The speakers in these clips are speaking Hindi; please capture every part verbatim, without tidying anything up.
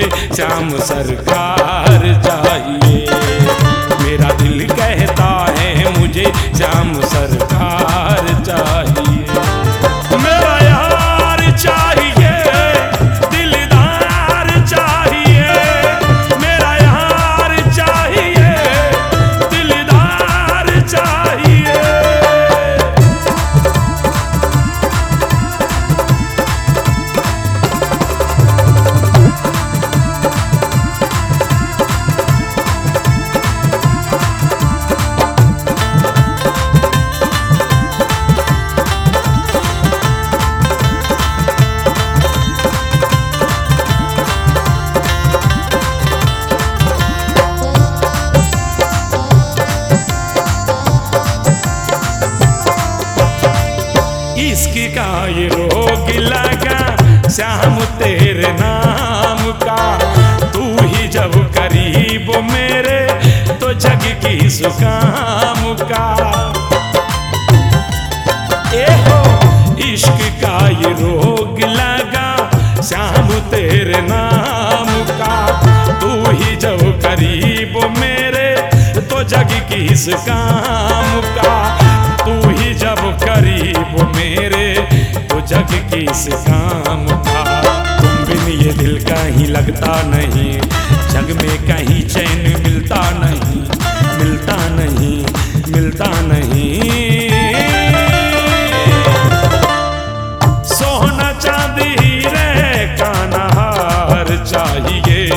मुझे श्याम सरकार चाहिए। मेरा दिल कहता है मुझे श्याम सरकार चाहिए। मेरा यार चाहिए, दिलदार चाहिए, मेरा यार चाहिए, दिलदार चाहिए। इश्क का ये रोग लगा श्याम तेरे नाम का, तू ही जब करीब मेरे तो जग की सुकाम का। ए हो इश्क का ये रोग लगा श्याम तेरे नाम का, तू ही जब करीब मेरे तो जग की सुकाम का। तू ही जब करीब मेरे तो जग किस काम का। तुम बिन ये दिल कहीं लगता नहीं, जग में कहीं चैन मिलता नहीं, मिलता नहीं, मिलता नहीं। सोना चांदी हीरे का नहार चाहिए,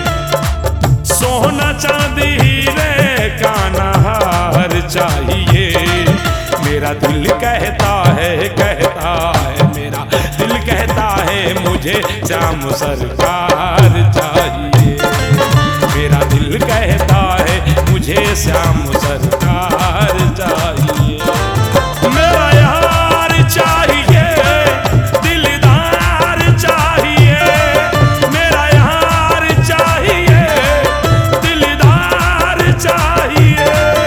सोना चांदी हीरे का नहार चाहिए। मेरा दिल कहता है, कहता है, मेरा दिल कहता है मुझे श्याम सरकार चाहिए। मेरा दिल कहता है मुझे श्याम सरकार चाहिए। मेरा यार चाहिए, दिलदार चाहिए, मेरा यार चाहिए, दिलदार चाहिए।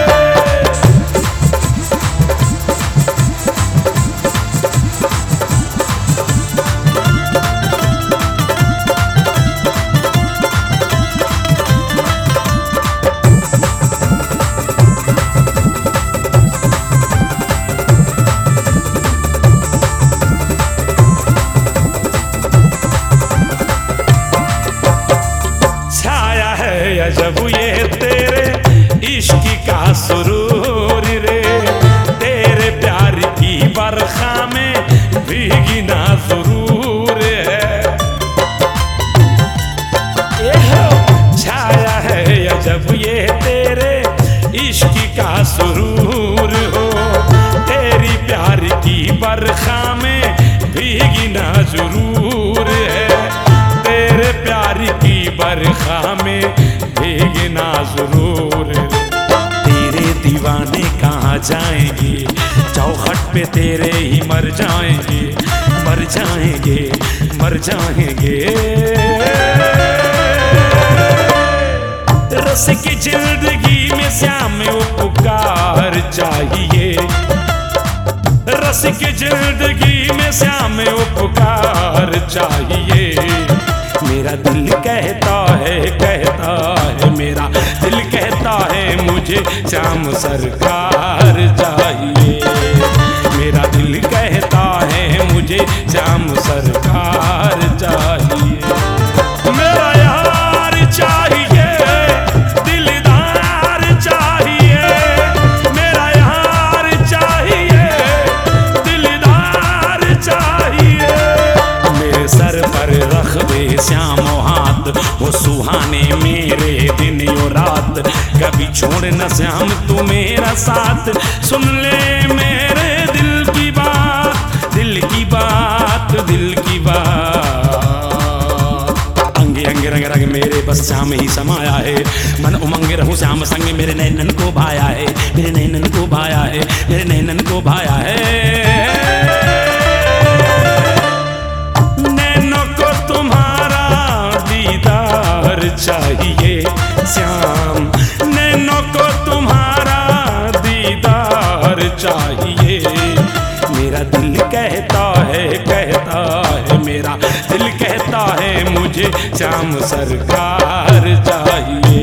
जब ये तेरे इश्क का सुरूर रे, तेरे प्यार की बरखा में भीगना जरूर है। छाया है जब ये तेरे इश्क का सुरूर हो, तेरी प्यार की बरखा में भीगना जरूर है। तेरे प्यार की बरखा में भीगना जरूर। तेरे दीवाने कहाँ जाएंगे, चौखट पे तेरे ही मर जाएंगे, मर जाएंगे, मर जाएंगे। रस की जिंदगी में श्याम उपकार चाहिए, रस की जिंदगी में श्याम उपकार चाहिए। मेरा दिल कहता है, कहता है, मेरा दिल कहता है मुझे श्याम सरकार चाहिए। मेरा दिल कहता है मुझे श्याम सरकार चाहिए। मेरा यार चाहिए, दिलदार चाहिए, मेरा यार चाहिए, दिलदार चाहिए। मेरे सर पर रख दे श्याम हाथ, वो सुहाने मेरे दिन यो रात। कभी छोड़ न श्याम तू मेरा साथ, सुन ले मेरे दिल की बात, दिल की बात, दिल की बात। अंगे अंगे रंग रंग मेरे बस श्याम ही समाया है, मन उमंगे रहूं श्याम संग मेरे नैनन को भाया है, मेरे नैनन को भाया है, मेरे नैनन को भाया है। चाहिए श्याम, नैनों को तुम्हारा दीदार चाहिए। मेरा दिल कहता है, कहता है, मेरा दिल कहता है मुझे मुझे श्याम सरकार चाहिए।